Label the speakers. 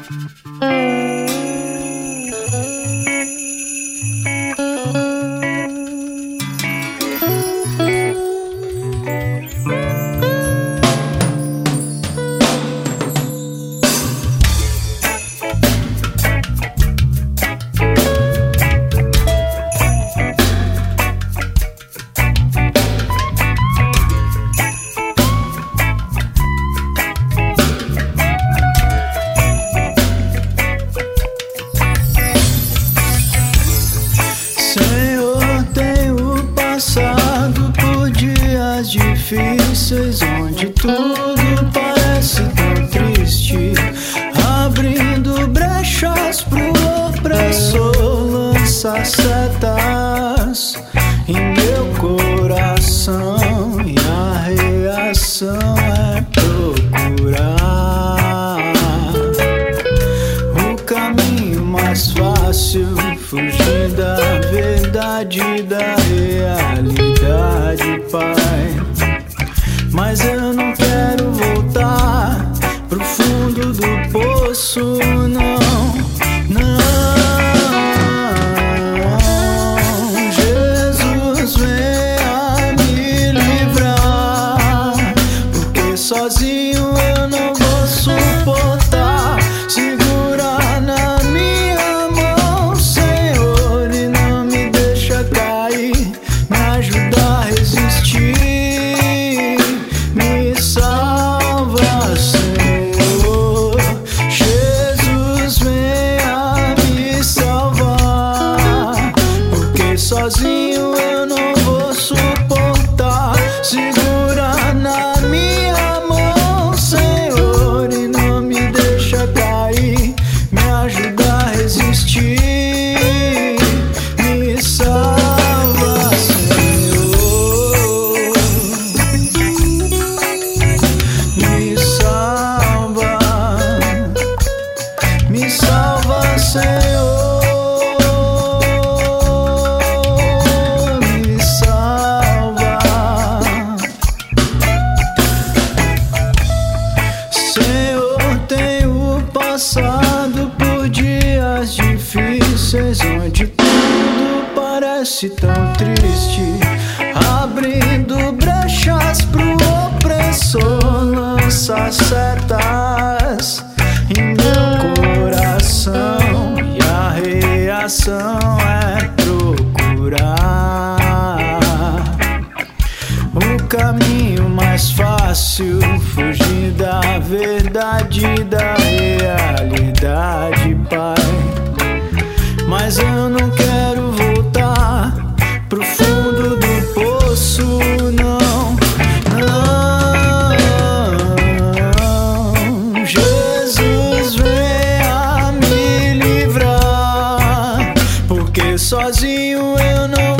Speaker 1: Difíceis, onde tudo parece tão triste, abrindo brechas pro opressor lançar setas em meu coração, e a reação é procurar o caminho mais fácil, fugir da verdade, da realidade, Pai. Mas eu não quero voltar pro fundo do poço, não, não. Jesus, venha me livrar, porque sozinho eu não vou suportar. Segura na minha mão, Senhor, e não me deixa cair, me ajuda a resistir. Sozinho eu não vou suportar. Segura na minha mão, Senhor, e não me deixa cair, me ajuda a resistir. Me salva, Senhor, me salva, me salva, Senhor. Passado por dias difíceis, onde tudo parece tão triste, abrindo brechas pro opressor lançar setas em meu coração, e a reação é procurar o caminho mais fácil, fugir da verdade, da realidade, Pai. Mas eu não quero voltar pro fundo do poço, não, não. Jesus, venha me livrar, porque sozinho eu não